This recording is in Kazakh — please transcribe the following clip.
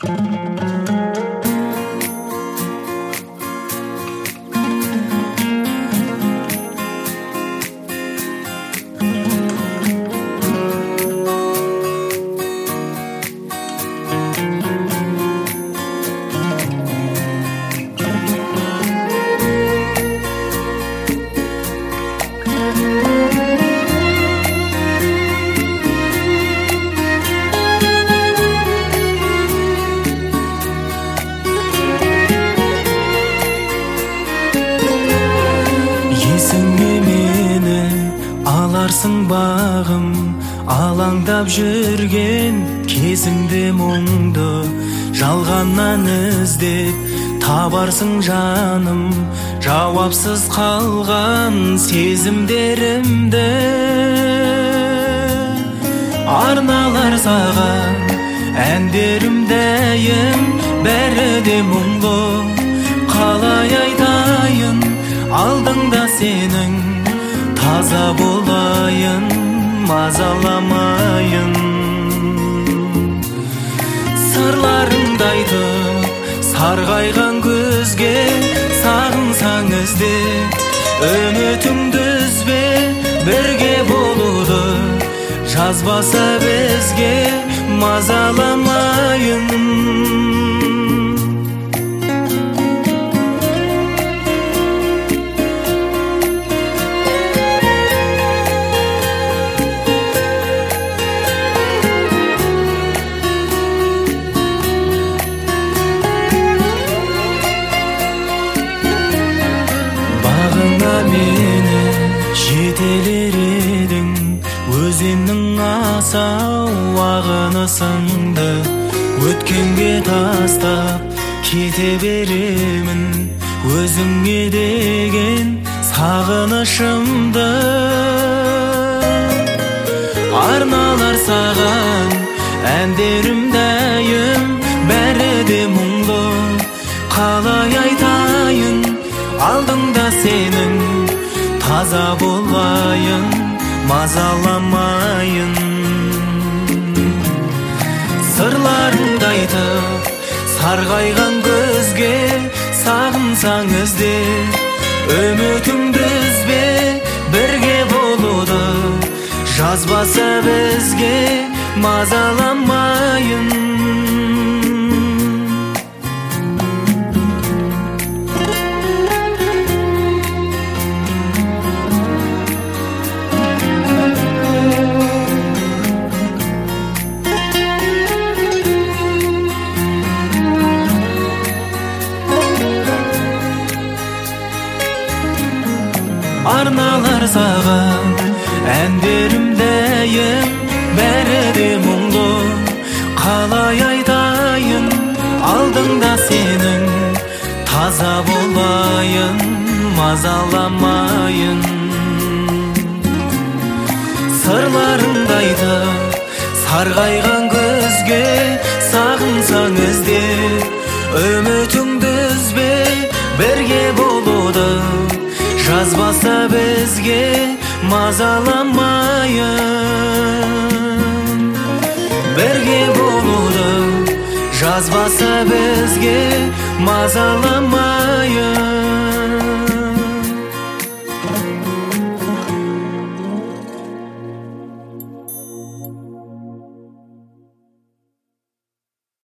Есіңе мені аларсың бағым, алаңдап жүрген кезіңде мұңды жалғаннан іздеп табарсың жаным, жауапсыз қалған сезімдерімді арналар саған әндерім дәйім, бәрі де мұңлы. Қалай айтайын алдыңда сенің, таза болайын, мазаламайын. Сырларыңды айтып сарғайған көзге, сағынсаң ізде үмітіңді үзбе, бірге болуды жазбаса бізге, мазаламайын. Мені жетелер едің, өзеннің асау ағыны сынды, өткенге тастап кете беремін, өзіңе деген сағынышымды. Арналар саған әндерім дәйім, бәрі де мұңлы. Қалай айтайын алдыңда сенің, таза болайын, мазаламайын. Сырларыңды айтып сарғайған көзге, сағынсаң ізде үмітіңді үзбе, бірге болуды жазбаса бізге, мазаламайын. Арналар саған әндерім дәйім, бәрі де мұңлы. Қалай айтайын алдыңда сенің, таза болайын, мазаламайын. Сырларыңды айтып сарғайған көзге, сағынсаң ізде үмітіңді үзбе, бірге болуды жазбаса бізге, мазаламайын. Бірге болуды жазбаса бізге, мазаламайын.